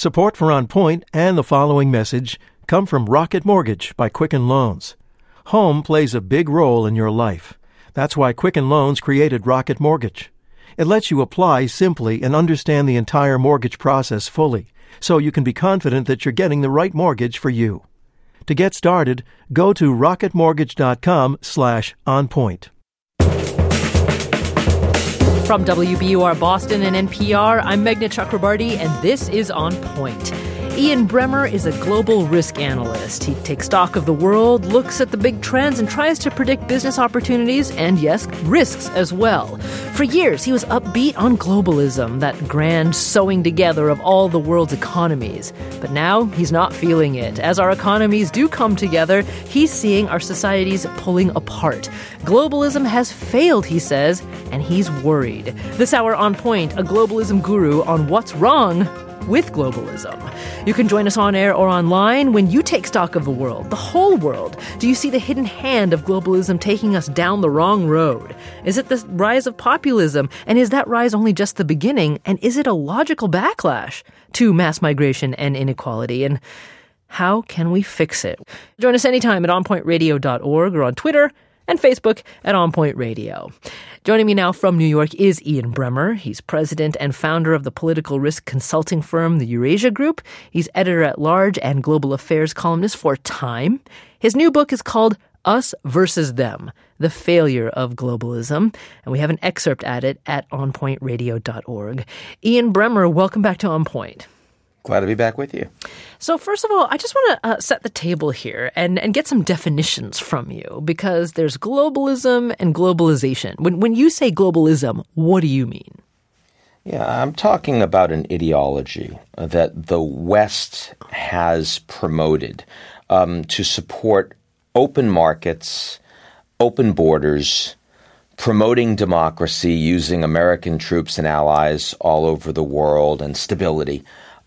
Support for On Point and the following message come from Rocket Mortgage by Quicken Loans. Home plays a big role in your life. That's why Quicken Loans created Rocket Mortgage. It lets you apply simply and understand the entire mortgage process fully, so you can be confident that you're getting the right mortgage for you. To get started, go to rocketmortgage.com/onpoint. From WBUR Boston and NPR, I'm Meghna Chakrabarti, and this is On Point. Ian Bremmer is a global risk analyst. He takes stock of the world, looks at the big trends, and tries to predict business opportunities and, yes, risks as well. For years, he was upbeat on globalism, that grand sewing together of all the world's economies. But now, he's not feeling it. As our economies do come together, he's seeing our societies pulling apart. Globalism has failed, he says, and he's worried. This hour On Point, a globalism guru on what's wrong with globalism. You can join us on air or online when you take stock of the world, the whole world. Do you see the hidden hand of globalism taking us down the wrong road? Is it the rise of populism? And is that rise only just the beginning? And is it a logical backlash to mass migration and inequality? And how can we fix it? Join us anytime at onpointradio.org or on Twitter and Facebook at On Point Radio. Joining me now from New York is Ian Bremmer. He's president and founder of the political risk consulting firm, the Eurasia Group. He's editor-at-large and global affairs columnist for Time. His new book is called Us versus Them, The Failure of Globalism. And we have an excerpt at it at onpointradio.org. Ian Bremmer, welcome back to On Point. Glad to be back with you. So first of all, I just want to set the table here and get some definitions from you, because there's globalism and globalization. When you say globalism, what do you mean? Yeah, I'm talking about an ideology that the West has promoted to support open markets, open borders, promoting democracy using American troops and allies all over the world, and stability.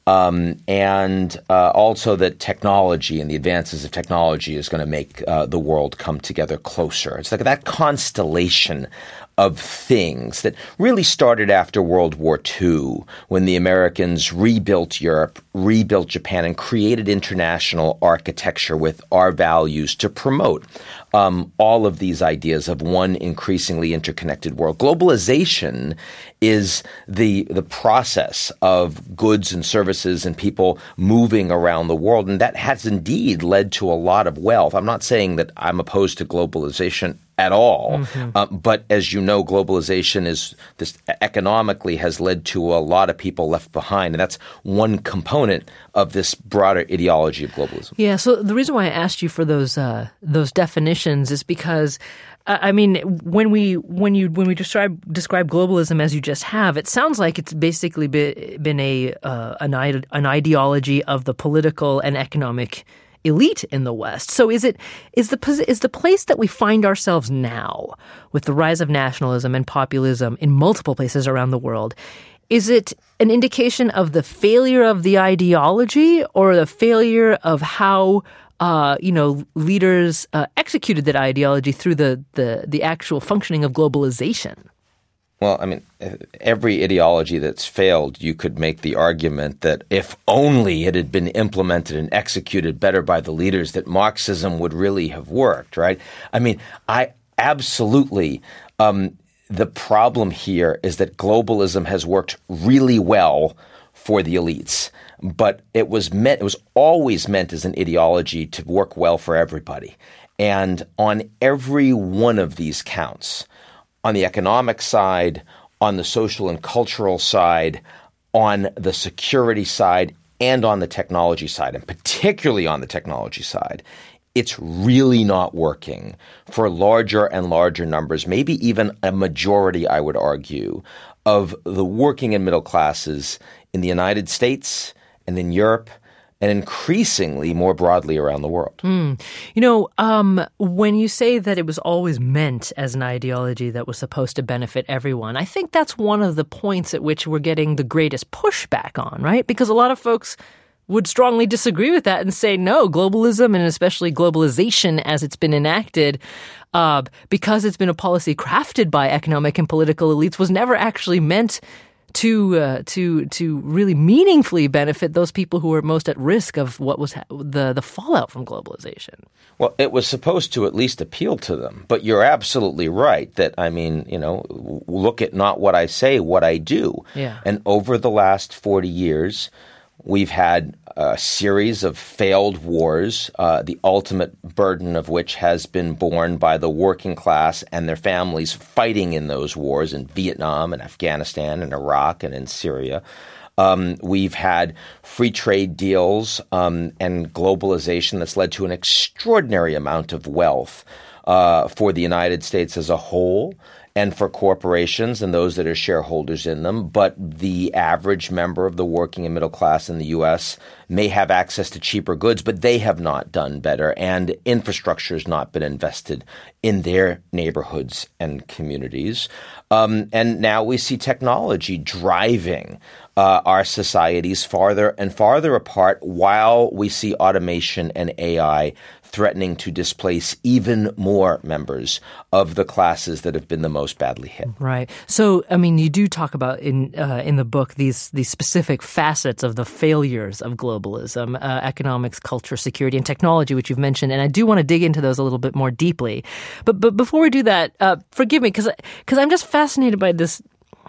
And also that technology and the advances of technology is going to make the world come together closer. It's like that constellation of things that really started after World War II, when the Americans rebuilt Europe, rebuilt Japan, and created international architecture with our values to promote all of these ideas of one increasingly interconnected world. Globalization is the process of goods and services and people moving around the world, and that has indeed led to a lot of wealth. I'm not saying that I'm opposed to globalization at all. But as you know, globalization is this economically has led to a lot of people left behind. And that's one component of this broader ideology of globalism. Yeah. So the reason why I asked you for those definitions is because I mean, when we describe globalism as you just have, it sounds like it's basically been an ideology of the political and economic elite in the West. So is the place that we find ourselves now, with the rise of nationalism and populism in multiple places around the world, is it an indication of the failure of the ideology, or the failure of how leaders executed that ideology through the actual functioning of globalization? Well, I mean, every ideology that's failed, you could make the argument that if only it had been implemented and executed better by the leaders, that Marxism would really have worked, right? I mean, I absolutely the problem here is that globalism has worked really well for the elites, but it was always meant as an ideology to work well for everybody. And on every one of these counts, on the economic side, on the social and cultural side, on the security side, and on the technology side, and particularly on the technology side, it's really not working for larger and larger numbers, maybe even a majority, I would argue, of the working and middle classes in the United States and in Europe, and increasingly more broadly around the world. When you say that it was always meant as an ideology that was supposed to benefit everyone, I think that's one of the points at which we're getting the greatest pushback on, right? Because a lot of folks would strongly disagree with that and say, no, globalism, and especially globalization as it's been enacted, because it's been a policy crafted by economic and political elites, was never actually meant to really meaningfully benefit those people who are most at risk of what was the fallout from globalization. Well, it was supposed to at least appeal to them. But you're absolutely right that, look at not what I say, what I do. Yeah. And over the last 40 years, we've had a series of failed wars, the ultimate burden of which has been borne by the working class and their families fighting in those wars in Vietnam and Afghanistan and Iraq and in Syria. We've had free trade deals and globalization that's led to an extraordinary amount of wealth for the United States as a whole and for corporations and those that are shareholders in them. But the average member of the working and middle class in the U.S. may have access to cheaper goods, but they have not done better, and infrastructure has not been invested in their neighborhoods and communities. And now we see technology driving our societies farther and farther apart, while we see automation and AI threatening to displace even more members of the classes that have been the most badly hit. Right. So, you do talk about in the book these specific facets of the failures of globalism, economics, culture, security, and technology, which you've mentioned, and I do want to dig into those a little bit more deeply. But before we do that, forgive me, because I'm just fascinated by this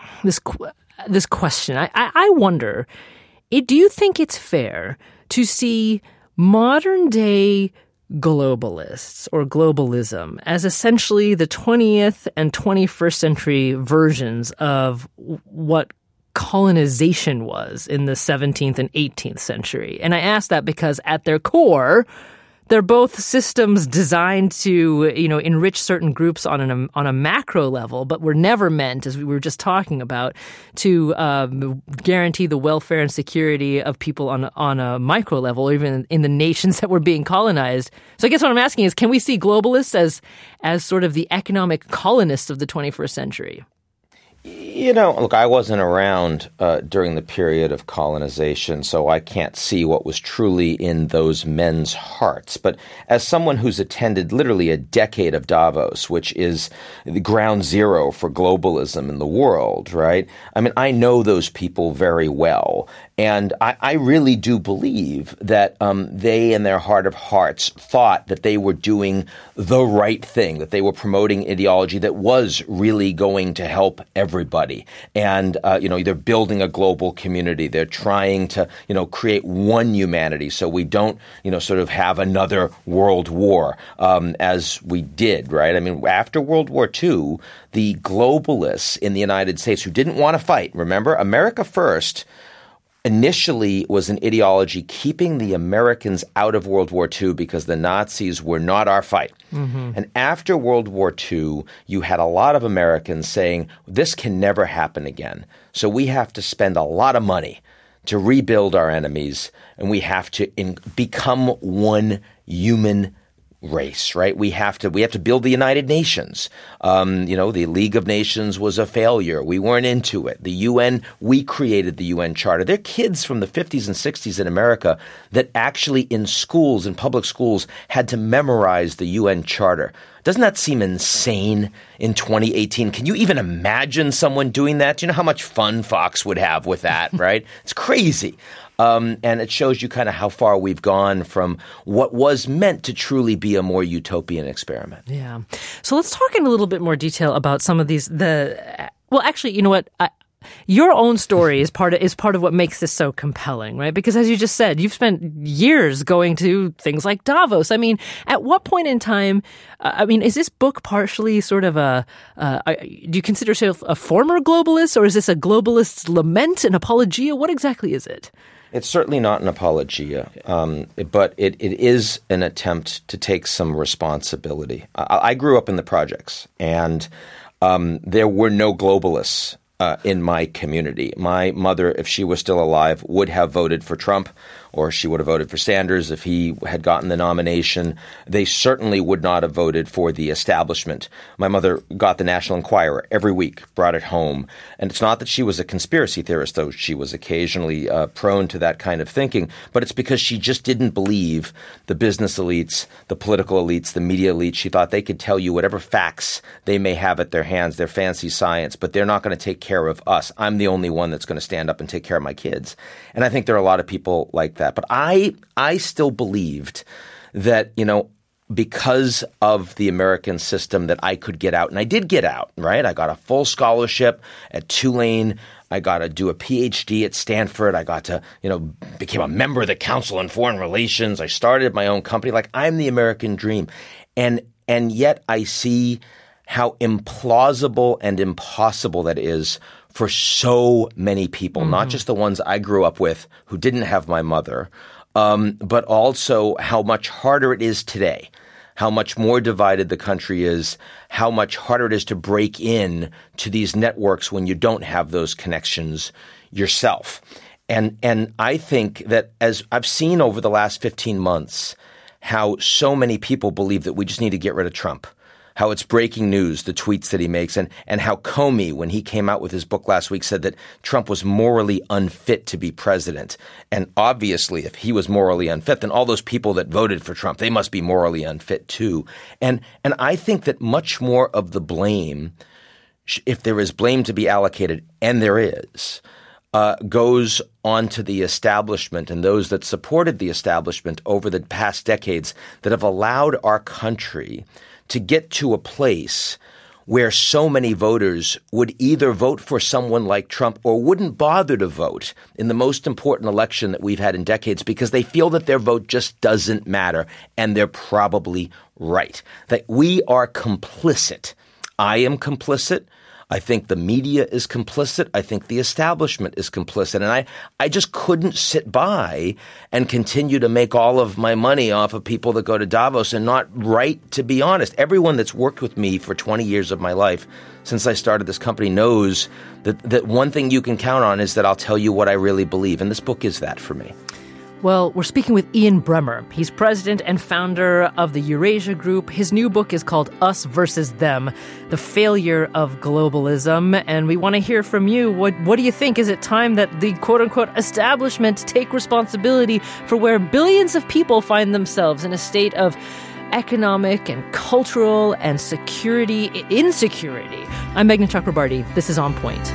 question. I wonder, do you think it's fair to see modern day globalists or globalism as essentially the 20th and 21st century versions of what colonization was in the 17th and 18th century? And I ask that because at their core, they're both systems designed to, enrich certain groups on a macro level, but were never meant, as we were just talking about, to guarantee the welfare and security of people on a micro level, or even in the nations that were being colonized. So I guess what I'm asking is, can we see globalists as sort of the economic colonists of the 21st century? Look, I wasn't around during the period of colonization, so I can't see what was truly in those men's hearts. But as someone who's attended literally a decade of Davos, which is the ground zero for globalism in the world, right? I know those people very well. And I really do believe that they, in their heart of hearts, thought that they were doing the right thing, that they were promoting ideology that was really going to help everybody. And, they're building a global community. They're trying to, create one humanity so we don't, sort of have another world war as we did, right? After World War II, the globalists in the United States who didn't want to fight, remember, America First initially was an ideology keeping the Americans out of World War II because the Nazis were not our fight. Mm-hmm. And after World War II, you had a lot of Americans saying, this can never happen again. So we have to spend a lot of money to rebuild our enemies, and we have to become one human race, right? We have to build the United Nations. The League of Nations was a failure. We weren't into it. The UN, we created the UN Charter. There are kids from the 50s and 60s in America that actually in schools, in public schools, had to memorize the UN Charter. Doesn't that seem insane in 2018? Can you even imagine someone doing that? Do you know how much fun Fox would have with that, right? It's crazy. And it shows you kind of how far we've gone from what was meant to truly be a more utopian experiment. Yeah. So let's talk in a little bit more detail about some of these. Well, actually, you know what? Your own story is part of what makes this so compelling, right? Because as you just said, you've spent years going to things like Davos. At what point in time, is this book partially sort of do you consider yourself a former globalist, or is this a globalist's lament, an apologia? What exactly is it? It's certainly not an apologia, but it is an attempt to take some responsibility. I grew up in the projects, and there were no globalists in my community. My mother, if she was still alive, would have voted for Trump, or she would have voted for Sanders if he had gotten the nomination. They certainly would not have voted for the establishment. My mother got the National Enquirer every week, brought it home. And it's not that she was a conspiracy theorist, though she was occasionally prone to that kind of thinking, but it's because she just didn't believe the business elites, the political elites, the media elites. She thought they could tell you whatever facts they may have at their hands, their fancy science, but they're not going to take care of us. I'm the only one that's going to stand up and take care of my kids. And I think there are a lot of people like that. But I still believed that, because of the American system that I could get out. And I did get out, right? I got a full scholarship at Tulane. I got to do a PhD at Stanford. I got to, became a member of the Council on Foreign Relations. I started my own company. Like, I'm the American dream. And yet I see how implausible and impossible that is for so many people, not just the ones I grew up with who didn't have my mother, but also how much harder it is today, how much more divided the country is, how much harder it is to break in to these networks when you don't have those connections yourself. And I think that, as I've seen over the last 15 months, how so many people believe that we just need to get rid of Trump, how it's breaking news, the tweets that he makes, and how Comey, when he came out with his book last week, said that Trump was morally unfit to be president. And obviously, if he was morally unfit, then all those people that voted for Trump, they must be morally unfit too. And I think that much more of the blame, if there is blame to be allocated, and there is, goes on to the establishment and those that supported the establishment over the past decades that have allowed our country to get to a place where so many voters would either vote for someone like Trump or wouldn't bother to vote in the most important election that we've had in decades because they feel that their vote just doesn't matter, and they're probably right. That we are complicit. I am complicit. I think the media is complicit. I think the establishment is complicit. And I just couldn't sit by and continue to make all of my money off of people that go to Davos and not right, to be honest. Everyone that's worked with me for 20 years of my life since I started this company knows that one thing you can count on is that I'll tell you what I really believe. And this book is that for me. Well, we're speaking with Ian Bremmer. He's president and founder of the Eurasia Group. His new book is called Us Versus Them, The Failure of Globalism. And we want to hear from you. What do you think? Is it time that the quote-unquote establishment take responsibility for where billions of people find themselves in a state of economic and cultural and insecurity? I'm Meghna Chakrabarty. This is On Point.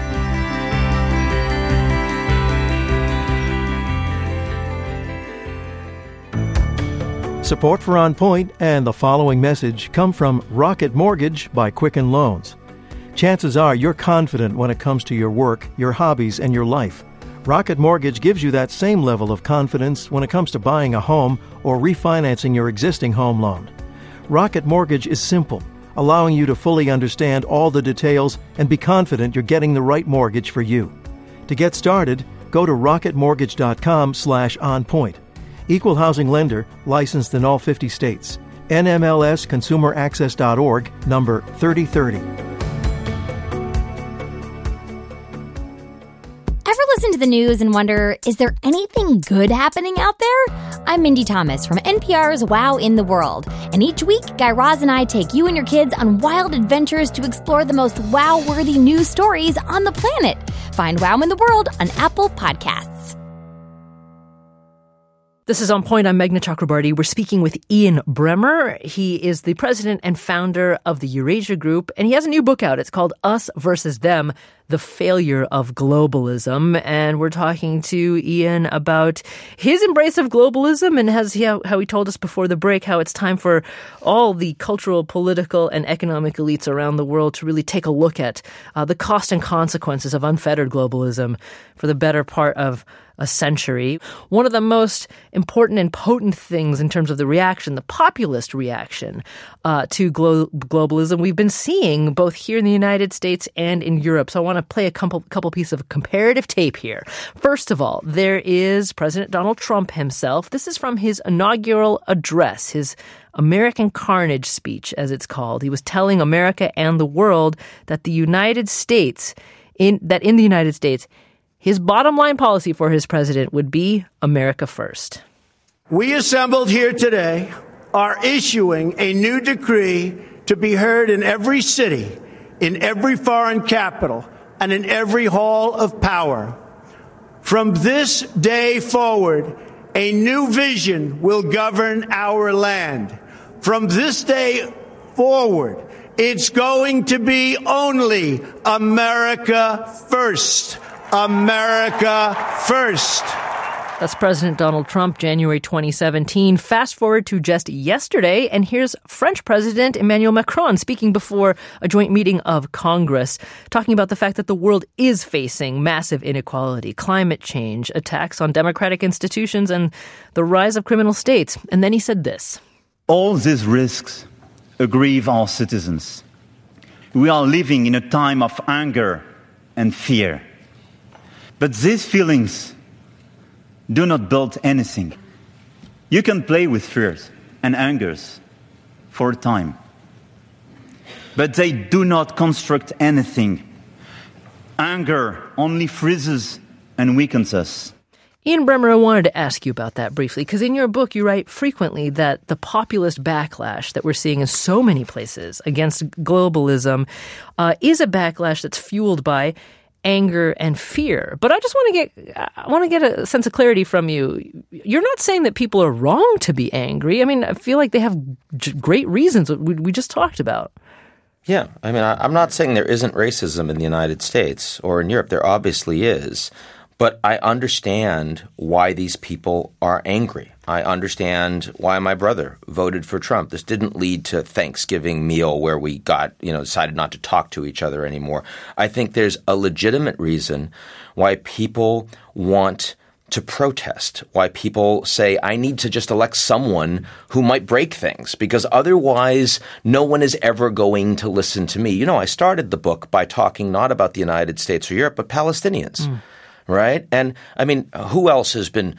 Support for On Point and the following message come from Rocket Mortgage by Quicken Loans. Chances are you're confident when it comes to your work, your hobbies, and your life. Rocket Mortgage gives you that same level of confidence when it comes to buying a home or refinancing your existing home loan. Rocket Mortgage is simple, allowing you to fully understand all the details and be confident you're getting the right mortgage for you. To get started, go to rocketmortgage.com/onpoint. Equal housing lender, licensed in all 50 states. NMLS-ConsumerAccess.org, number 3030. Ever listen to the news and wonder, is there anything good happening out there? I'm Mindy Thomas from NPR's Wow in the World. And each week, Guy Raz and I take you and your kids on wild adventures to explore the most wow-worthy news stories on the planet. Find Wow in the World on Apple Podcasts. This is On Point. I'm Meghna Chakrabarty. We're speaking with Ian Bremmer. He is the president and founder of the Eurasia Group, and he has a new book out. It's called Us Versus Them, The Failure of Globalism. And we're talking to Ian about his embrace of globalism and how he told us before the break how it's time for all the cultural, political, and economic elites around the world to really take a look at the cost and consequences of unfettered globalism for the better part of a century. One of the most important and potent things in terms of the reaction, the populist reaction to globalism, we've been seeing both here in the United States and in Europe. So I want to play a couple pieces of comparative tape here. First of all, there is President Donald Trump himself. This is from his inaugural address, his American Carnage speech, as it's called. He was telling America and the world that in the United States, his bottom line policy for his president would be America first. We assembled here today are issuing a new decree to be heard in every city, in every foreign capital, and in every hall of power. From this day forward, a new vision will govern our land. From this day forward, It's going to be only America first. America first. That's President Donald Trump, January 2017. Fast forward to just yesterday, and here's French President Emmanuel Macron speaking before a joint meeting of Congress, talking about the fact that the world is facing massive inequality, climate change, attacks on democratic institutions, and the rise of criminal states. And then he said this. All these risks aggrieve our citizens. We are living in a time of anger and fear. But these feelings do not build anything. You can play with fears and angers for a time, but they do not construct anything. Anger only freezes and weakens us. Ian Bremmer, I wanted to ask you about that briefly, because in your book you write frequently that the populist backlash that we're seeing in so many places against globalism is a backlash that's fueled by anger and fear. But I just want to get a sense of clarity from you. You're not saying that people are wrong to be angry. I mean, I feel like they have great reasons we just talked about. Yeah. I mean, I'm not saying there isn't racism in the United States or in Europe. There obviously is. But I understand why these people are angry. I understand why my brother voted for Trump. This didn't lead to Thanksgiving meal where we decided not to talk to each other anymore. I think there's a legitimate reason why people want to protest, why people say, I need to just elect someone who might break things, because otherwise no one is ever going to listen to me. You know, I started the book by talking not about the United States or Europe, but Palestinians. Right? And I mean, who else has been,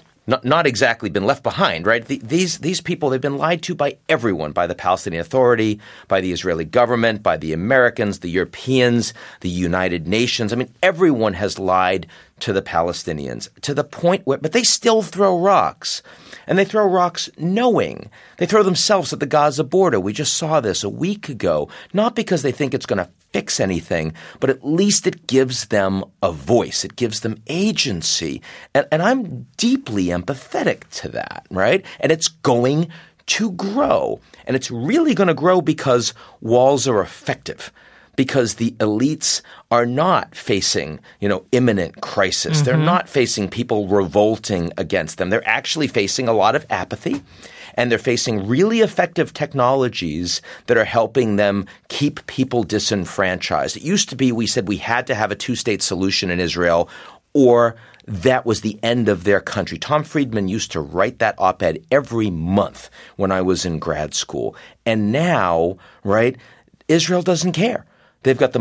not exactly been left behind, right? These people, they've been lied to by everyone, by the Palestinian Authority, by the Israeli government, by the Americans, the Europeans, the United Nations. I mean, everyone has lied to the Palestinians to the point where, but they still throw rocks. And they throw rocks knowing. They throw themselves at the Gaza border. We just saw this a week ago, not because they think it's going to fix anything, but at least it gives them a voice. It gives them agency. And I'm deeply empathetic to that, right? And it's going to grow. And it's really going to grow because walls are effective. Because the elites are not facing, imminent crisis. Mm-hmm. They're not facing people revolting against them. They're actually facing a lot of apathy, and they're facing really effective technologies that are helping them keep people disenfranchised. It used to be we said we had to have a two-state solution in Israel, or that was the end of their country. Tom Friedman used to write that op-ed every month when I was in grad school. And now, right, Israel doesn't care. They've got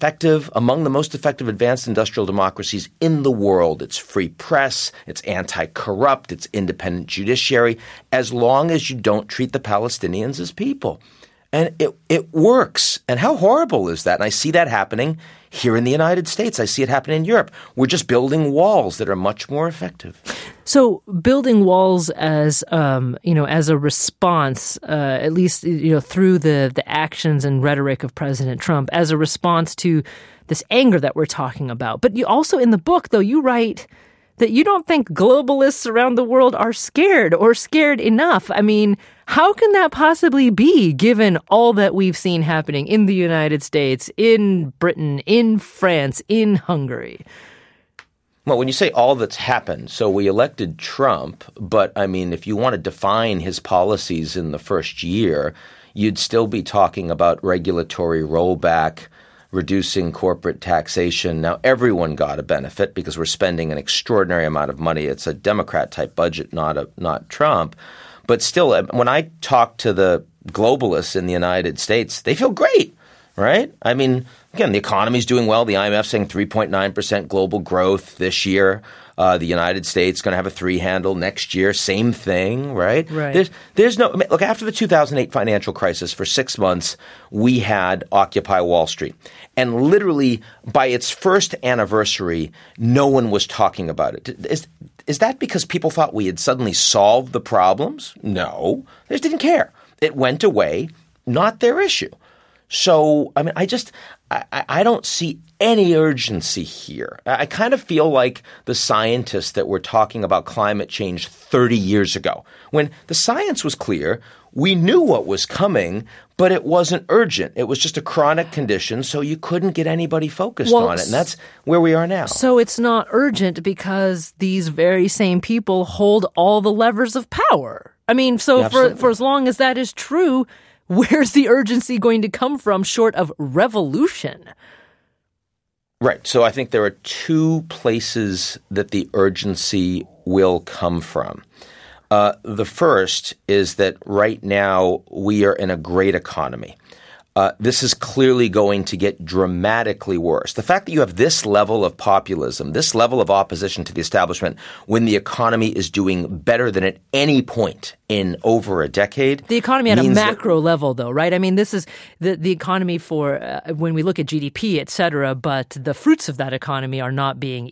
among the most effective advanced industrial democracies in the world. It's free press, it's anti-corrupt, it's independent judiciary, as long as you don't treat the Palestinians as people. And it works. And how horrible is that? And I see that happening here in the United States. I see it happening in Europe. We're just building walls that are much more effective. So building walls as as a response, at least through the actions and rhetoric of President Trump, as a response to this anger that we're talking about. But you also in the book, though, you write that you don't think globalists around the world are scared or scared enough. I mean, how can that possibly be, given all that we've seen happening in the United States, in Britain, in France, in Hungary? Well, when you say all that's happened, so we elected Trump, but I mean, if you want to define his policies in the first year, you'd still be talking about regulatory rollback, reducing corporate taxation. Now, everyone got a benefit because we're spending an extraordinary amount of money. It's a Democrat-type budget, not Trump. But still, when I talk to the globalists in the United States, they feel great, right? I mean, again, the economy's doing well. The IMF saying 3.9% global growth this year. The United States going to have a 3 handle next year. Same thing, right? Right. There's no – look, after the 2008 financial crisis, for 6 months, we had Occupy Wall Street. And literally by its first anniversary, no one was talking about it. Is that because people thought we had suddenly solved the problems? No. They just didn't care. It went away, not their issue. So, I mean, I don't see any urgency here. I kind of feel like the scientists that were talking about climate change 30 years ago, when the science was clear. We knew what was coming, but it wasn't urgent. It was just a chronic condition, so you couldn't get anybody focused on it. And that's where we are now. So it's not urgent because these very same people hold all the levers of power. I mean, so for as long as that is true, where's the urgency going to come from short of revolution? Right. So I think there are two places that the urgency will come from. The first is that right now we are in a great economy. This is clearly going to get dramatically worse. The fact that you have this level of populism, this level of opposition to the establishment when the economy is doing better than at any point in over a decade. The economy at a macro level, though, right? I mean, this is the economy for when we look at GDP, et cetera, but the fruits of that economy are not being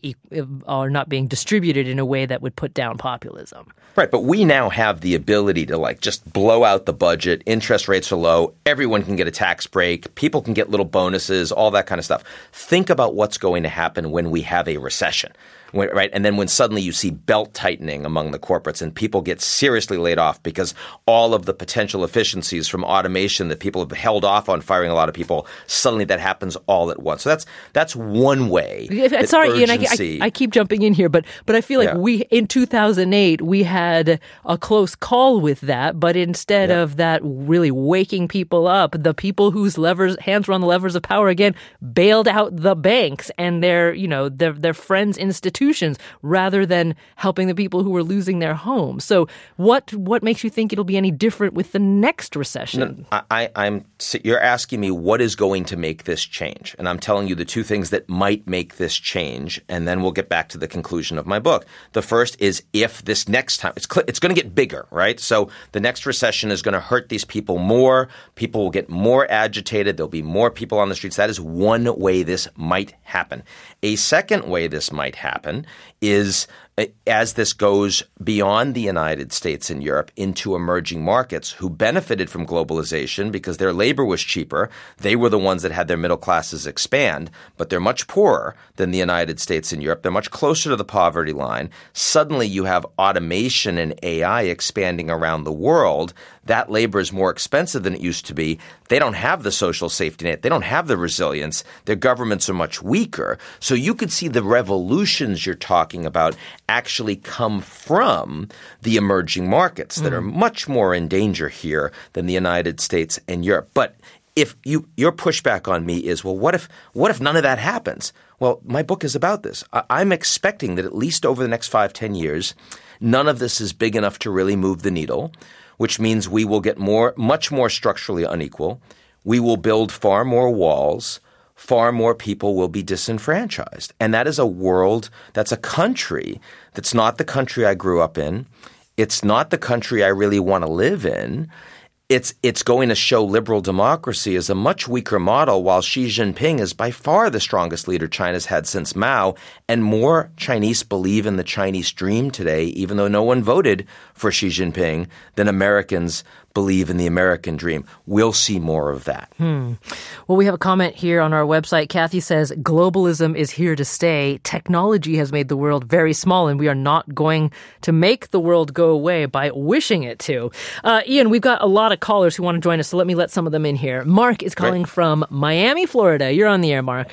distributed in a way that would put down populism. Right, but we now have the ability to just blow out the budget. Interest rates are low. Everyone can get a tax break. People can get little bonuses, all that kind of stuff. Think about what's going to happen when we have a recession. Right. And then when suddenly you see belt tightening among the corporates and people get seriously laid off because all of the potential efficiencies from automation that people have held off on firing a lot of people, suddenly that happens all at once. So that's one way. Sorry, Ian, I keep jumping in here, but I feel like we in 2008 we had a close call with that, but instead of that really waking people up, the people whose hands were on the levers of power again bailed out the banks and their friends' institutions rather than helping the people who were losing their homes. So what makes you think it'll be any different with the next recession? No, you're asking me what is going to make this change. And I'm telling you the two things that might make this change. And then we'll get back to the conclusion of my book. The first is if this next time, it's going to get bigger, right? So the next recession is going to hurt these people more. People will get more agitated. There'll be more people on the streets. That is one way this might happen. A second way this might happen is as this goes beyond the United States and Europe into emerging markets who benefited from globalization because their labor was cheaper. They were the ones that had their middle classes expand, but they're much poorer than the United States and Europe. They're much closer to the poverty line. Suddenly you have automation and AI expanding around the world. That labor is more expensive than it used to be. They don't have the social safety net. They don't have the resilience. Their governments are much weaker. So you could see the revolutions you're talking about actually come from the emerging markets that are much more in danger here than the United States and Europe. But if your pushback on me is, well, what if none of that happens? Well, my book is about this. I'm expecting that at least over the next 5-10 years, none of this is big enough to really move the needle, which means we will get much more structurally unequal. We will build far more walls. Far more people will be disenfranchised. And that is a world, that's a country that's not the country I grew up in. It's not the country I really want to live in. It's going to show liberal democracy as a much weaker model, while Xi Jinping is by far the strongest leader China's had since Mao. And more Chinese believe in the Chinese dream today, even though no one voted for Xi Jinping, than Americans believe in the American dream. We'll see more of that. Well, we have a comment here on our website. Kathy says, globalism is here to stay. Technology has made the world very small, and we are not going to make the world go away by wishing it to. Ian, we've got a lot of callers who want to join us, so let me let some of them in here. Mark is calling from Miami, Florida. You're on the air, Mark.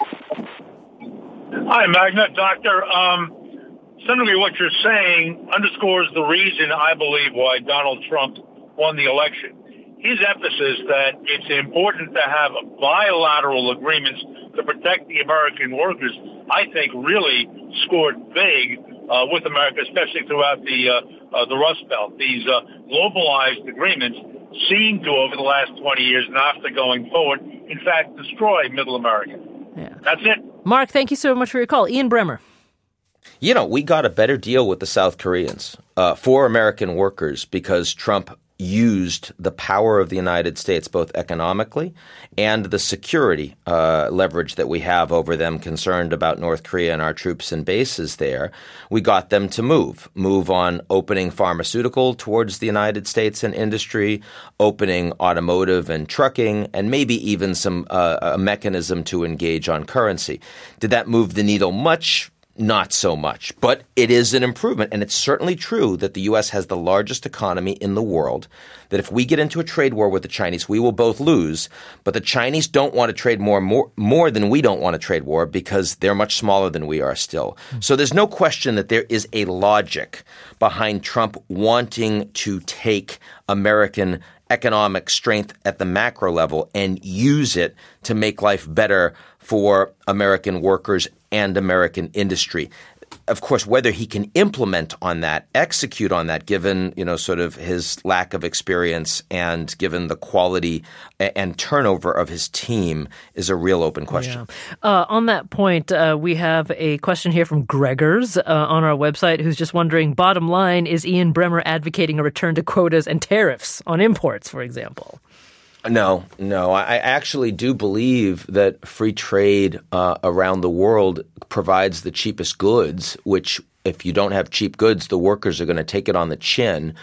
Hi, Magna. Doctor, certainly what you're saying underscores the reason I believe why Donald Trump won the election. His emphasis that it's important to have bilateral agreements to protect the American workers, I think really scored big with America, especially throughout the Rust Belt. These globalized agreements seem to, over the last 20 years, NAFTA going forward, in fact, destroy Middle America. Yeah. That's it. Mark, thank you so much for your call. Ian Bremmer. We got a better deal with the South Koreans for American workers because Trump used the power of the United States, both economically and the security leverage that we have over them concerned about North Korea and our troops and bases there. We got them to move on opening pharmaceutical towards the United States and industry, opening automotive and trucking, and maybe even some a mechanism to engage on currency. Did that move the needle much? Not so much, but it is an improvement. And it's certainly true that the U.S. has the largest economy in the world, that if we get into a trade war with the Chinese, we will both lose. But the Chinese don't want to trade more than we don't want to trade war because they're much smaller than we are still. So there's no question that there is a logic behind Trump wanting to take American economic strength at the macro level and use it to make life better for American workers and American industry. Of course, whether he can implement on that, execute on that, given, sort of his lack of experience and given the quality and turnover of his team is a real open question. Yeah. On that point, we have a question here from Gregors on our website who's just wondering, bottom line, is Ian Bremmer advocating a return to quotas and tariffs on imports, for example? No. I actually do believe that free trade around the world provides the cheapest goods, which if you don't have cheap goods, the workers are going to take it on the chin.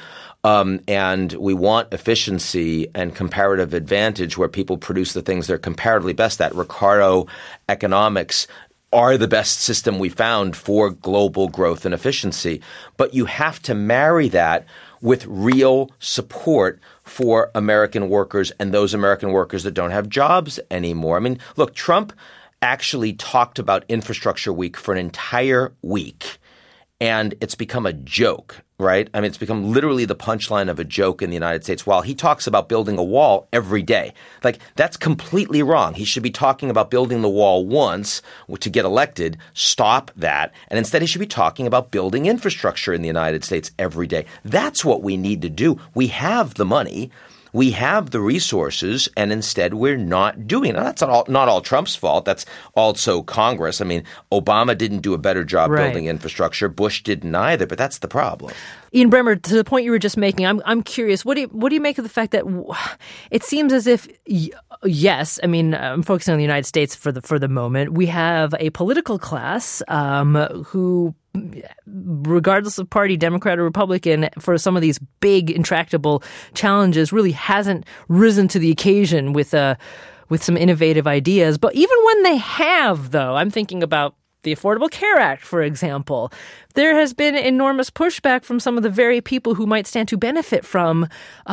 And we want efficiency and comparative advantage where people produce the things they're comparatively best at. Ricardo economics are the best system we found for global growth and efficiency. But you have to marry that with real support for American workers and those American workers that don't have jobs anymore. I mean, look, Trump actually talked about Infrastructure Week for an entire week, and it's become a joke, right? I mean, it's become literally the punchline of a joke in the United States while he talks about building a wall every day. Like, that's completely wrong. He should be talking about building the wall once to get elected. Stop that. And instead, he should be talking about building infrastructure in the United States every day. That's what we need to do. We have the money. We have the resources, and instead we're not doing it. Now, that's not all Trump's fault. That's also Congress. I mean, Obama didn't do a better job building infrastructure. Bush didn't either, but that's the problem. Ian Bremmer, to the point you were just making, I'm curious. What do you make of the fact that it seems as if, yes, I mean, I'm focusing on the United States for the moment. We have a political class who, regardless of party, Democrat or Republican, for some of these big, intractable challenges, really hasn't risen to the occasion with some innovative ideas. But even when they have, though, I'm thinking about the Affordable Care Act, for example, there has been enormous pushback from some of the very people who might stand to benefit from,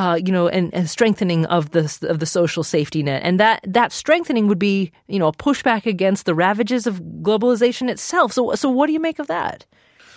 and strengthening of the social safety net. And that strengthening would be, a pushback against the ravages of globalization itself. So what do you make of that?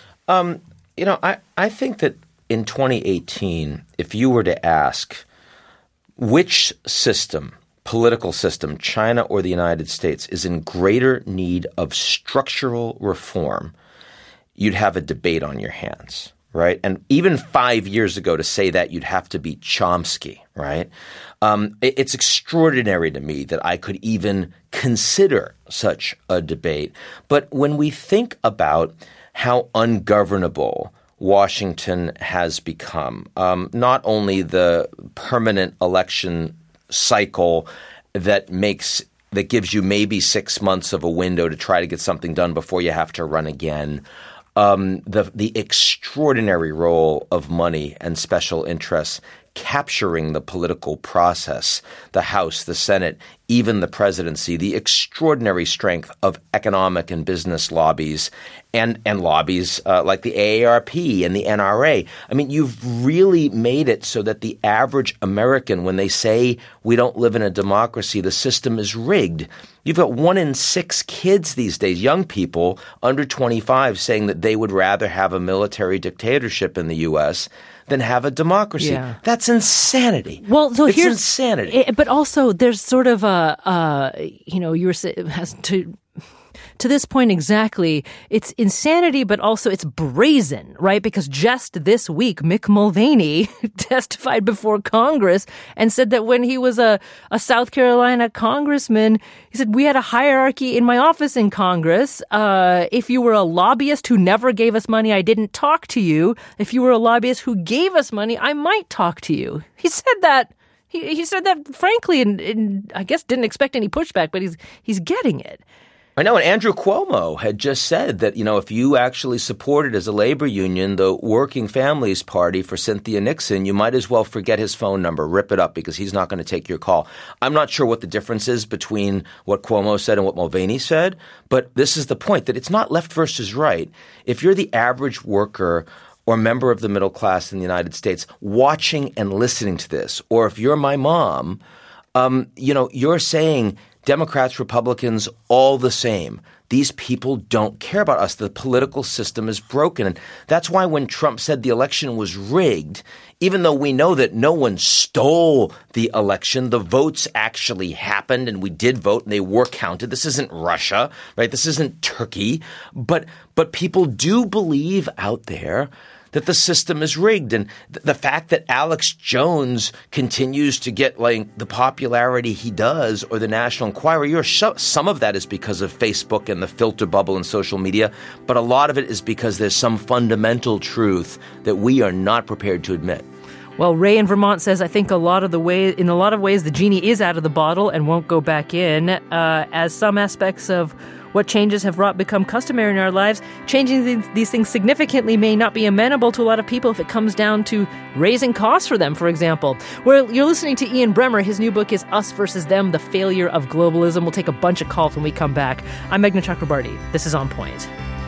I think that in 2018, if you were to ask which political system, China or the United States, is in greater need of structural reform, you'd have a debate on your hands, right? And even 5 years ago to say that, you'd have to be Chomsky, right? It's extraordinary to me that I could even consider such a debate. But when we think about how ungovernable Washington has become, not only the permanent election cycle that gives you maybe 6 months of a window to try to get something done before you have to run again. The extraordinary role of money and special interests capturing the political process, the House, the Senate, even the presidency, the extraordinary strength of economic and business lobbies and lobbies like the AARP and the NRA. I mean, you've really made it so that the average American, when they say we don't live in a democracy, the system is rigged. You've got 1 in 6 kids these days, young people under 25, saying that they would rather have a military dictatorship in the U.S. than have a democracy. Yeah. That's insanity. Well, so it's here's insanity. But also, there's sort of you were saying to this point exactly, it's insanity, but also it's brazen, right? Because just this week, Mick Mulvaney testified before Congress and said that when he was a South Carolina congressman, he said, we had a hierarchy in my office in Congress. If you were a lobbyist who never gave us money, I didn't talk to you. If you were a lobbyist who gave us money, I might talk to you. He said that. He said that frankly, and I guess didn't expect any pushback, but he's getting it. I know, and Andrew Cuomo had just said that, if you actually supported as a labor union the Working Families Party for Cynthia Nixon, you might as well forget his phone number, rip it up, because he's not going to take your call. I'm not sure what the difference is between what Cuomo said and what Mulvaney said, but this is the point, that it's not left versus right. If you're the average worker or member of the middle class in the United States watching and listening to this, or if you're my mom, you're saying Democrats, Republicans, all the same. These people don't care about us. The political system is broken. And that's why when Trump said the election was rigged, even though we know that no one stole the election, the votes actually happened and we did vote and they were counted. This isn't Russia, right? This isn't Turkey. But people do believe out there that the system is rigged. And the fact that Alex Jones continues to get the popularity he does, or the National Enquirer, some of that is because of Facebook and the filter bubble and social media, but a lot of it is because there's some fundamental truth that we are not prepared to admit. Well, Ray in Vermont says, I think in a lot of ways, the genie is out of the bottle and won't go back in, as some aspects of what changes have wrought become customary in our lives. Changing these things significantly may not be amenable to a lot of people if it comes down to raising costs for them, for example. Well, you're listening to Ian Bremmer. His new book is Us versus Them, The Failure of Globalism. We'll take a bunch of calls when we come back. I'm Meghna Chakrabarti. This is On Point.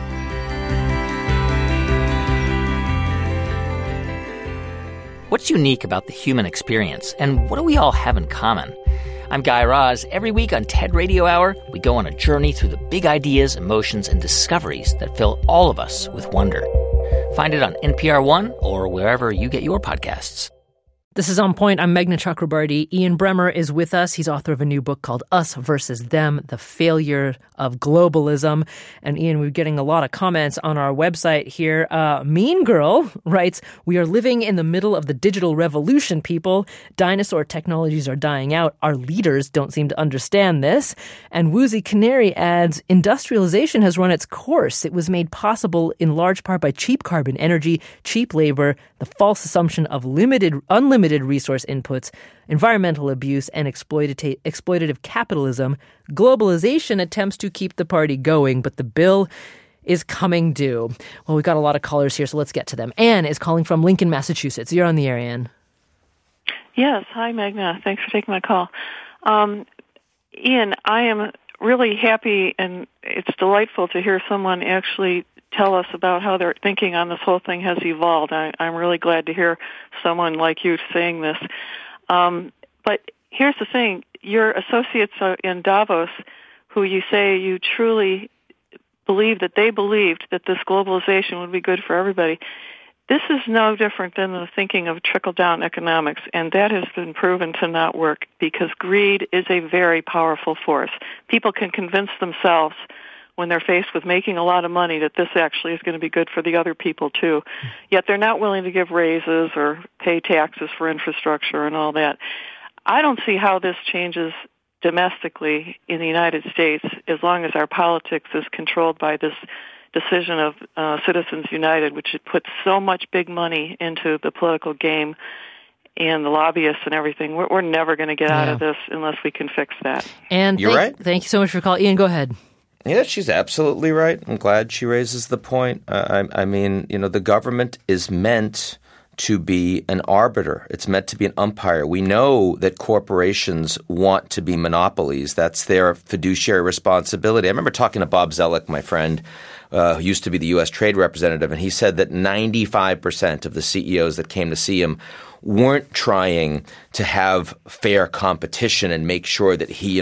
What's unique about the human experience, and what do we all have in common? I'm Guy Raz. Every week on TED Radio Hour, we go on a journey through the big ideas, emotions, and discoveries that fill all of us with wonder. Find it on NPR One or wherever you get your podcasts. This is On Point. I'm Meghna Chakrabarti. Ian Bremmer is with us. He's author of a new book called Us versus Them, The Failure of Globalism. And Ian, we're getting a lot of comments on our website here. Mean Girl writes, we are living in the middle of the digital revolution, people. Dinosaur technologies are dying out. Our leaders don't seem to understand this. And Woozy Canary adds, industrialization has run its course. It was made possible in large part by cheap carbon energy, cheap labor, the false assumption of unlimited resource inputs, environmental abuse, and exploitative capitalism. Globalization attempts to keep the party going, but the bill is coming due. Well, we've got a lot of callers here, so let's get to them. Anne is calling from Lincoln, Massachusetts. You're on the air, Anne. Yes. Hi, Meghna. Thanks for taking my call. Ian, I am really happy, and it's delightful to hear someone actually tell us about how their thinking on this whole thing has evolved. I'm really glad to hear someone like you saying this. But here's the thing. Your associates in Davos, who you say you truly believe that they believed that this globalization would be good for everybody, this is no different than the thinking of trickle-down economics, and that has been proven to not work because greed is a very powerful force. People can convince themselves when they're faced with making a lot of money that this actually is going to be good for the other people too. Yet they're not willing to give raises or pay taxes for infrastructure and all that. I don't see how this changes domestically in the United States as long as our politics is controlled by this decision of Citizens United, which puts so much big money into the political game and the lobbyists and everything. We're never going to get out of this unless we can fix that. And you're right. Thank you so much for calling. Ian, go ahead. Yeah, she's absolutely right. I'm glad she raises the point. I mean, the government is meant to be an arbiter. It's meant to be an umpire. We know that corporations want to be monopolies. That's their fiduciary responsibility. I remember talking to Bob Zoellick, my friend, who used to be the U.S. trade representative, and he said that 95% of the CEOs that came to see him weren't trying to have fair competition and make sure that he,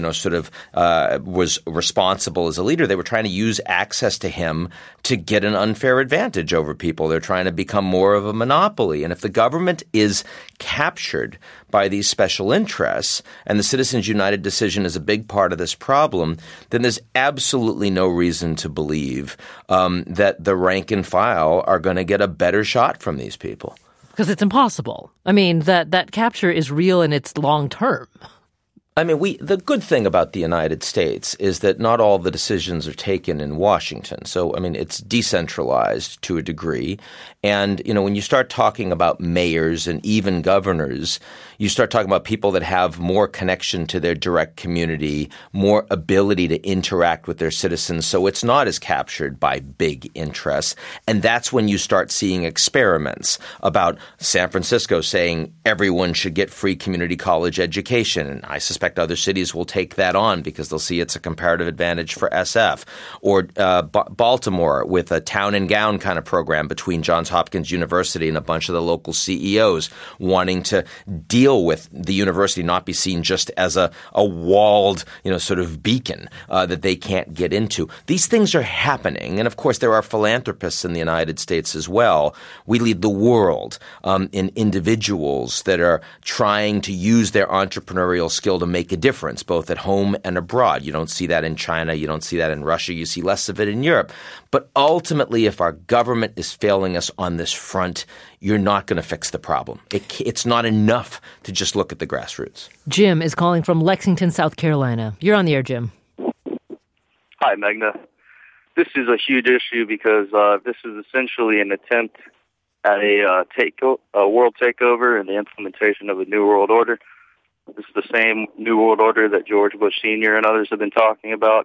was responsible as a leader. They were trying to use access to him to get an unfair advantage over people. They're trying to become more of a monopoly. And if the government is captured by these special interests, and the Citizens United decision is a big part of this problem, then there's absolutely no reason to believe that the rank and file are going to get a better shot from these people. Because it's impossible. I mean, that capture is real and it's long term. I mean, the good thing about the United States is that not all the decisions are taken in Washington. So, I mean, it's decentralized to a degree. And, when you start talking about mayors and even governors, you start talking about people that have more connection to their direct community, more ability to interact with their citizens. So it's not as captured by big interests. And that's when you start seeing experiments about San Francisco saying everyone should get free community college education. And I suspect other cities will take that on because they'll see it's a comparative advantage for SF. Or Baltimore with a town and gown kind of program between Johns Hopkins University and a bunch of the local CEOs wanting to deal with the university not be seen just as a walled, sort of beacon that they can't get into. These things are happening. And of course, there are philanthropists in the United States as well. We lead the world in individuals that are trying to use their entrepreneurial skill to make a difference, both at home and abroad. You don't see that in China. You don't see that in Russia. You see less of it in Europe. But ultimately, if our government is failing us on this front, you're not going to fix the problem. It's not enough to just look at the grassroots. Jim is calling from Lexington, South Carolina. You're on the air, Jim. Hi, Magna. This is a huge issue because this is essentially an attempt at a world takeover and the implementation of a new world order. This is the same new world order that George Bush Sr. and others have been talking about.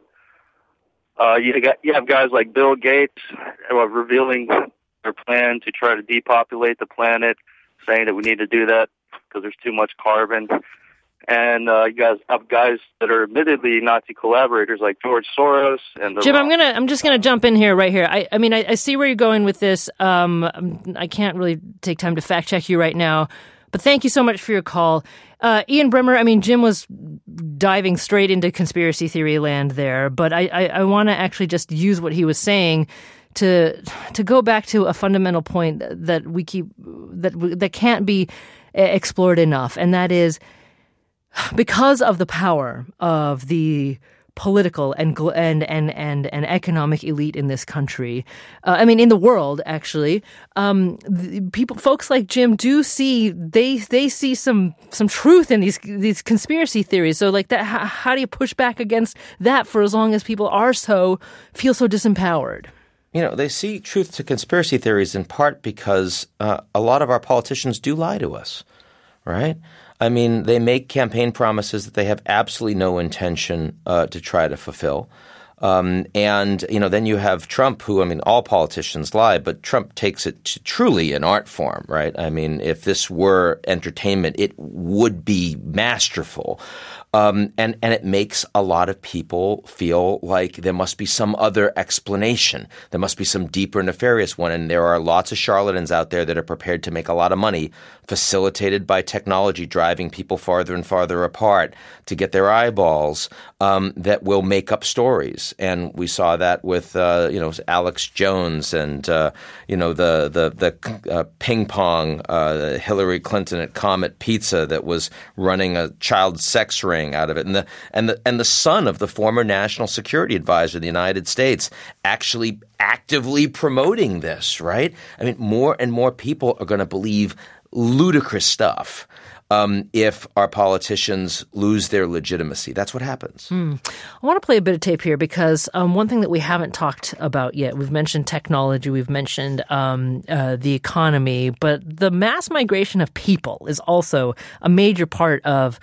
You have guys like Bill Gates revealing their plan to try to depopulate the planet, saying that we need to do that because there's too much carbon. And you guys have guys that are admittedly Nazi collaborators like George Soros and Jim, I'm just gonna jump in here right here. I see where you're going with this. I can't really take time to fact check you right now, but thank you so much for your call. Ian Bremmer, Jim was diving straight into conspiracy theory land there, but I want to actually just use what he was saying to go back to a fundamental point that that can't be explored enough, and that is because of the power of the political and economic elite in this country, in the world, actually, folks like Jim do see they see some truth in these conspiracy theories. So, like that, how do you push back against that for as long as people feel so disempowered? They see truth to conspiracy theories in part because a lot of our politicians do lie to us, right? They make campaign promises that they have absolutely no intention to try to fulfill. Then you have Trump, who, all politicians lie, but Trump takes it to truly an art form, right? If this were entertainment, it would be masterful. And it makes a lot of people feel like there must be some other explanation. There must be some deeper nefarious one. And there are lots of charlatans out there that are prepared to make a lot of money, facilitated by technology, driving people farther and farther apart to get their eyeballs, that will make up stories. And we saw that with, Alex Jones and, the ping pong, Hillary Clinton at Comet Pizza that was running a child sex ring out of it, and the son of the former national security advisor of the United States actually actively promoting this, right? More and more people are going to believe ludicrous stuff if our politicians lose their legitimacy. That's what happens. I want to play a bit of tape here because one thing that we haven't talked about yet, we've mentioned technology, we've mentioned the economy, but the mass migration of people is also a major part of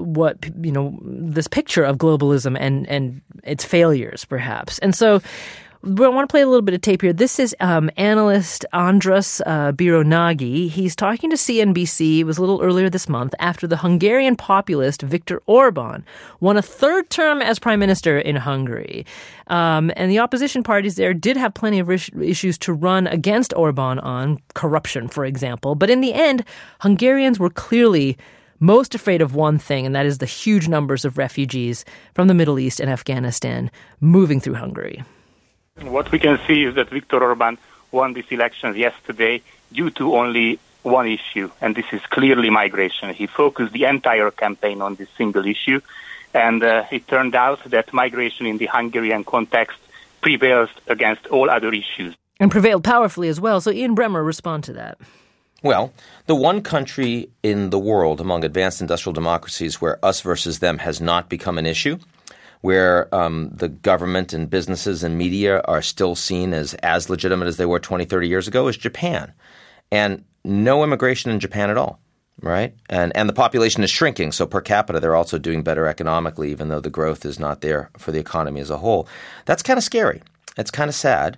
this picture of globalism and its failures, perhaps. And so I want to play a little bit of tape here. This is analyst Andras Bironagi. He's talking to CNBC. It was a little earlier this month after the Hungarian populist Viktor Orban won a third term as prime minister in Hungary. And the opposition parties there did have plenty of issues to run against Orban on, corruption, for example. But in the end, Hungarians were clearly most afraid of one thing, and that is the huge numbers of refugees from the Middle East and Afghanistan moving through Hungary. What we can see is that Viktor Orban won these elections yesterday due to only one issue, and this is clearly migration. He focused the entire campaign on this single issue, and it turned out that migration in the Hungarian context prevails against all other issues. And prevailed powerfully as well. So Ian Bremmer, respond to that. Well, the one country in the world among advanced industrial democracies where us versus them has not become an issue, where the government and businesses and media are still seen as legitimate as they were 20, 30 years ago, is Japan. And no immigration in Japan at all, right? And the population is shrinking, so per capita they're also doing better economically, even though the growth is not there for the economy as a whole. That's kind of scary. It's kind of sad.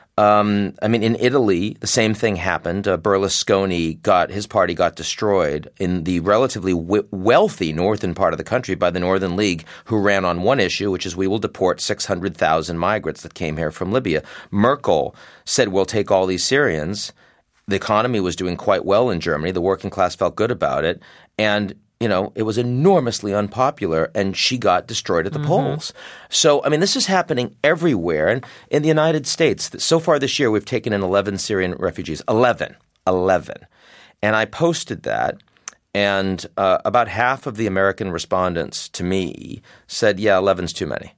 In Italy, the same thing happened. Berlusconi his party got destroyed in the relatively wealthy northern part of the country by the Northern League, who ran on one issue, which is we will deport 600,000 migrants that came here from Libya. Merkel said we'll take all these Syrians. The economy was doing quite well in Germany. The working class felt good about it. And it was enormously unpopular, and she got destroyed at the polls. So, this is happening everywhere. And in the United States, so far this year, we've taken in 11 Syrian refugees. 11. And I posted that, and about half of the American respondents to me said, yeah, 11's too many.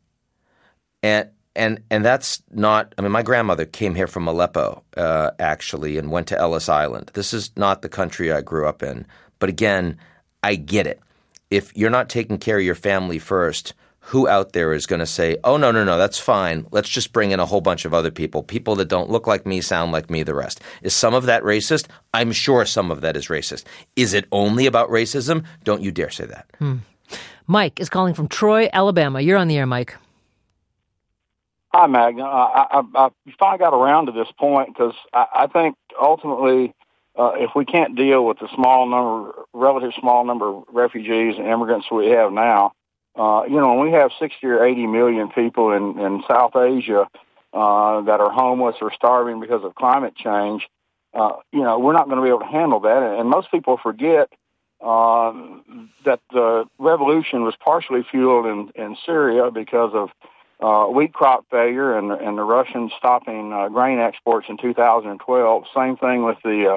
And that's not – my grandmother came here from Aleppo, actually, and went to Ellis Island. This is not the country I grew up in. But again – I get it. If you're not taking care of your family first, who out there is going to say, oh, no, that's fine. Let's just bring in a whole bunch of other people that don't look like me, sound like me, the rest. Is some of that racist? I'm sure some of that is racist. Is it only about racism? Don't you dare say that. Mike is calling from Troy, Alabama. You're on the air, Mike. Hi, Magna. I finally got around to this point because I think ultimately if we can't deal with the relative small number of refugees and immigrants we have now, when we have 60 or 80 million people in South Asia that are homeless or starving because of climate change, we're not going to be able to handle that. And most people forget that the revolution was partially fueled in Syria because of wheat crop failure and the Russians stopping grain exports in 2012. Same thing with the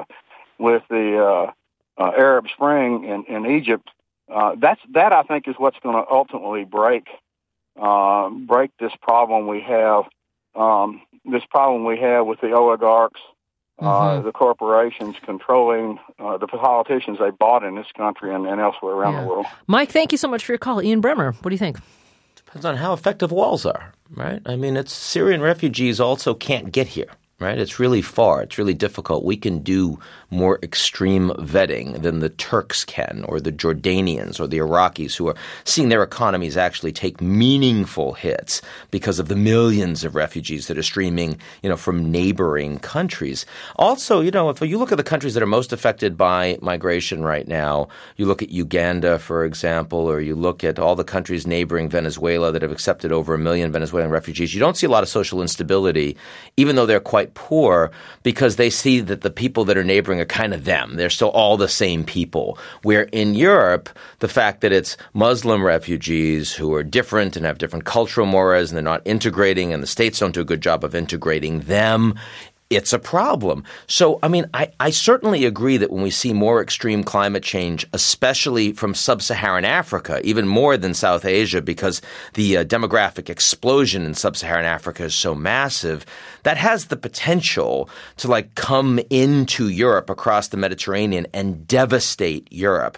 Arab Spring in Egypt. That I think is what's going to ultimately break this problem we have. This problem we have with the oligarchs, the corporations controlling the politicians they bought in this country and elsewhere around the world. Mike, thank you so much for your call. Ian Bremmer, what do you think? Depends on how effective walls are, right? It's Syrian refugees also can't get here. Right? It's really far. It's really difficult. We can do more extreme vetting than the Turks can, or the Jordanians, or the Iraqis, who are seeing their economies actually take meaningful hits because of the millions of refugees that are streaming, from neighboring countries. Also, if you look at the countries that are most affected by migration right now, you look at Uganda, for example, or you look at all the countries neighboring Venezuela that have accepted over 1 million Venezuelan refugees, you don't see a lot of social instability, even though they're quite poor, because they see that the people that are neighboring are kind of them. They're still all the same people. Where in Europe, the fact that it's Muslim refugees who are different and have different cultural mores and they're not integrating, and the states don't do a good job of integrating them, it's a problem. So, I certainly agree that when we see more extreme climate change, especially from sub-Saharan Africa, even more than South Asia, because the demographic explosion in sub-Saharan Africa is so massive, that has the potential to come into Europe across the Mediterranean and devastate Europe.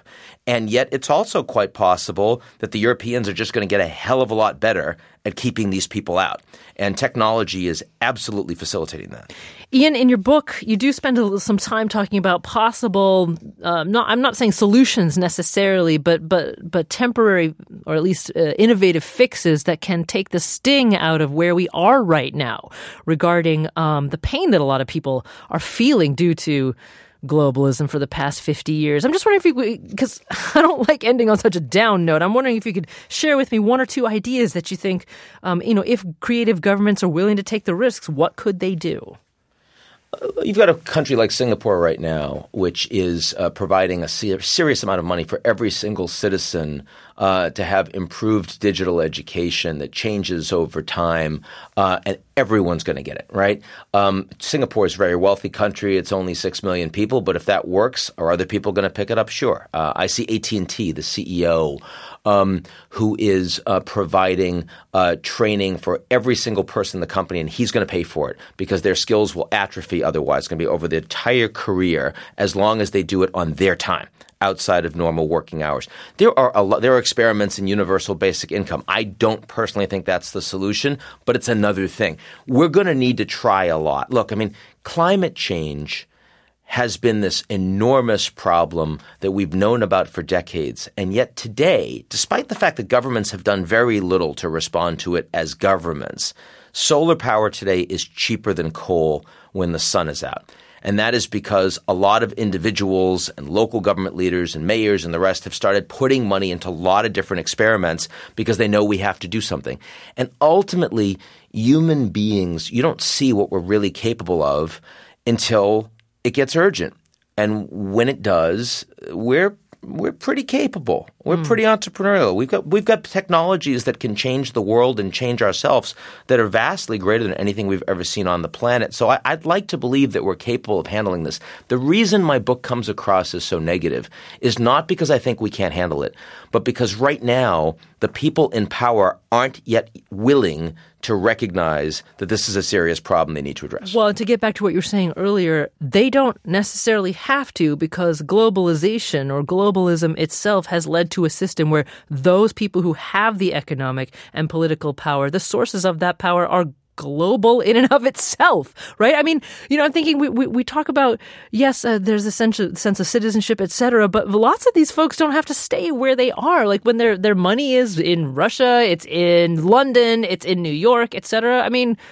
And yet it's also quite possible that the Europeans are just going to get a hell of a lot better at keeping these people out. And technology is absolutely facilitating that. Ian, in your book, you do spend some time talking about possible, I'm not saying solutions necessarily, but temporary or at least innovative fixes that can take the sting out of where we are right now regarding the pain that a lot of people are feeling due to globalism for the past 50 years. I'm just wondering if because I don't like ending on such a down note, I'm wondering if you could share with me one or two ideas that you think, if creative governments are willing to take the risks, what could they do? You've got a country like Singapore right now, which is providing a serious amount of money for every single citizen to have improved digital education that changes over time, and everyone's going to get it, right? Singapore is a very wealthy country. It's only 6 million people, but if that works, are other people going to pick it up? Sure. I see AT&T, the CEO, who is providing training for every single person in the company, and he's going to pay for it because their skills will atrophy otherwise. It's going to be over their entire career as long as they do it on their time outside of normal working hours. There are experiments in universal basic income. I don't personally think that's the solution, but it's another thing. We're going to need to try a lot. Look, I mean, climate change has been this enormous problem that we've known about for decades. And yet today, despite the fact that governments have done very little to respond to it as governments, solar power today is cheaper than coal when the sun is out. And that is because a lot of individuals and local government leaders and mayors and the rest have started putting money into a lot of different experiments because they know we have to do something. And ultimately, human beings, you don't see what we're really capable of until it gets urgent. And when it does, we're pretty capable. We're pretty entrepreneurial. We've got technologies that can change the world and change ourselves that are vastly greater than anything we've ever seen on the planet. So I'd like to believe that we're capable of handling this. The reason my book comes across as so negative is not because I think we can't handle it, but because right now the people in power aren't yet willing to recognize that this is a serious problem they need to address. Well, and to get back to what you were saying earlier, they don't necessarily have to because globalization or globalism itself has led to a system where those people who have the economic and political power, the sources of that power are global in and of itself, right? I mean, I'm thinking we talk about, yes, there's a sense of citizenship, et cetera, but lots of these folks don't have to stay where they are. Like when their money is in Russia, it's in London, it's in New York, et cetera. I mean,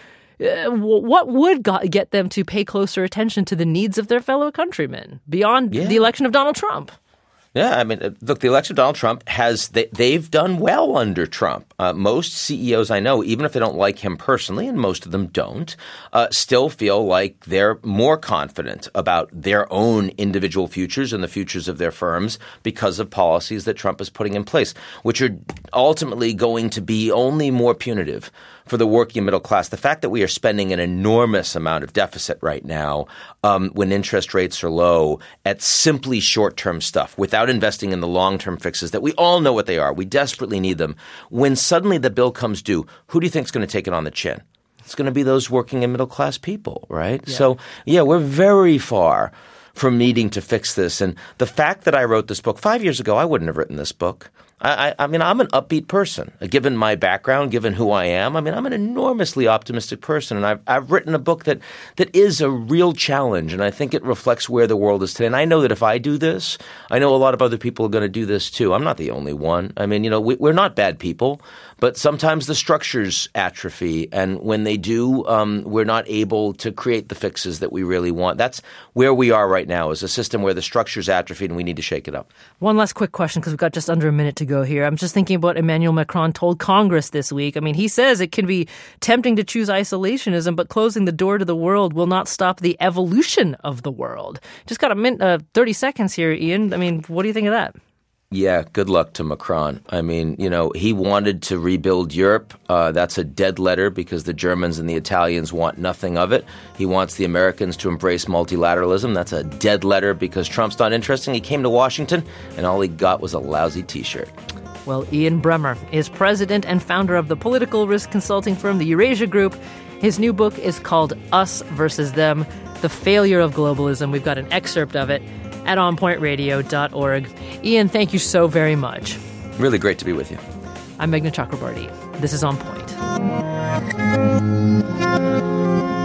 what would get them to pay closer attention to the needs of their fellow countrymen beyond the election of Donald Trump? Yeah, I mean, look, the election of Donald Trump they've done well under Trump. Most CEOs I know, even if they don't like him personally, and most of them don't, still feel like they're more confident about their own individual futures and the futures of their firms because of policies that Trump is putting in place, which are ultimately going to be only more punitive for the working middle class. The fact that we are spending an enormous amount of deficit right now when interest rates are low at simply short-term stuff without investing in the long-term fixes that we all know what they are. We desperately need them. When suddenly the bill comes due, who do you think is going to take it on the chin? It's going to be those working and middle-class people, right? Yeah. So, we're very far from needing to fix this. And the fact that I wrote this book 5 years ago, I wouldn't have written this book. I mean, I'm an upbeat person, given my background, given who I am. I mean, I'm an enormously optimistic person, and I've written a book that is a real challenge, and I think it reflects where the world is today. And I know that if I do this, I know a lot of other people are going to do this too. I'm not the only one. I mean, we're not bad people, but sometimes the structures atrophy, and when they do, we're not able to create the fixes that we really want. That's where we are right now, is a system where the structure's atrophied, and we need to shake it up. One last quick question, because we've got just under a minute to go here. I'm just thinking about Emmanuel Macron told Congress this week. I mean, he says it can be tempting to choose isolationism, but closing the door to the world will not stop the evolution of the world. Just got 30 seconds here, Ian. I mean, what do you think of that? Yeah, good luck to Macron. I mean, he wanted to rebuild Europe. That's a dead letter because the Germans and the Italians want nothing of it. He wants the Americans to embrace multilateralism. That's a dead letter because Trump's not interesting. He came to Washington and all he got was a lousy T-shirt. Well, Ian Bremmer is president and founder of the political risk consulting firm, the Eurasia Group. His new book is called Us versus Them, The Failure of Globalism. We've got an excerpt of it at onpointradio.org. Ian, thank you so very much. Really great to be with you. I'm Meghna Chakrabarti. This is On Point.